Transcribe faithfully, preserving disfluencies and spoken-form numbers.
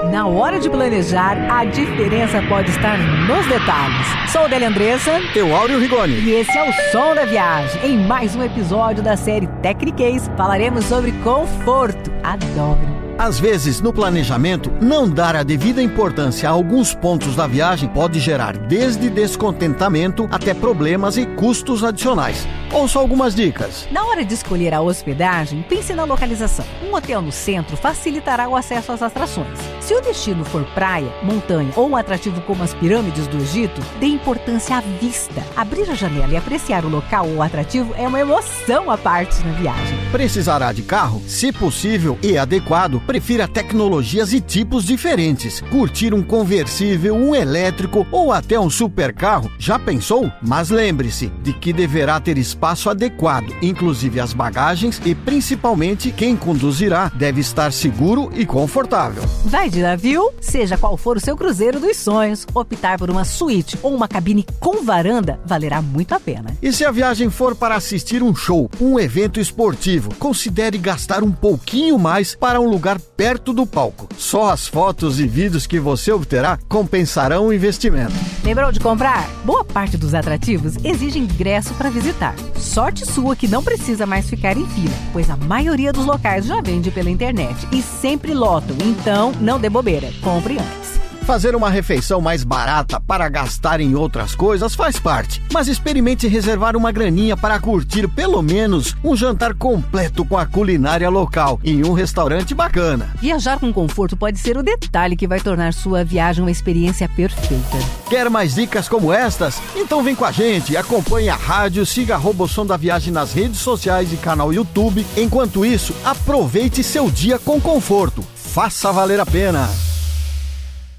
Na hora de planejar, a diferença pode estar nos detalhes. Sou Adélia Andressa. Eu, Áureo Rigoni. E esse é o Som da Viagem. Em mais um episódio da série Tecniquez, falaremos sobre conforto. Adoro. Às vezes, no planejamento, não dar a devida importância a alguns pontos da viagem pode gerar desde descontentamento até problemas e custos adicionais. Ouça algumas dicas. Na hora de escolher a hospedagem, pense na localização. Um hotel no centro facilitará o acesso às atrações. Se o destino for praia, montanha ou um atrativo como as pirâmides do Egito, dê importância à vista. Abrir a janela e apreciar o local ou atrativo é uma emoção à parte na viagem. Precisará de carro? Se possível e adequado, prefira tecnologias e tipos diferentes. Curtir um conversível, um elétrico ou até um supercarro, já pensou? Mas lembre-se de que deverá ter espaço adequado, inclusive as bagagens, e principalmente quem conduzirá deve estar seguro e confortável. Vai de navio? Seja qual for o seu cruzeiro dos sonhos, optar por uma suíte ou uma cabine com varanda valerá muito a pena. E se a viagem for para assistir um show, um evento esportivo, considere gastar um pouquinho mais para um lugar perto do palco. Só as fotos e vídeos que você obterá compensarão o investimento. Lembrou de comprar? Boa parte dos atrativos exige ingresso para visitar. Sorte sua que não precisa mais ficar em fila, pois a maioria dos locais já vende pela internet e sempre lotam, então não dê bobeira, compre antes. Fazer uma refeição mais barata para gastar em outras coisas faz parte, mas experimente reservar uma graninha para curtir pelo menos um jantar completo com a culinária local em um restaurante bacana. Viajar com conforto pode ser o detalhe que vai tornar sua viagem uma experiência perfeita. Quer mais dicas como estas? Então vem com a gente, acompanhe a rádio, siga arroba o Som da Viagem nas redes sociais e canal YouTube. Enquanto isso, aproveite seu dia com conforto. Faça valer a pena!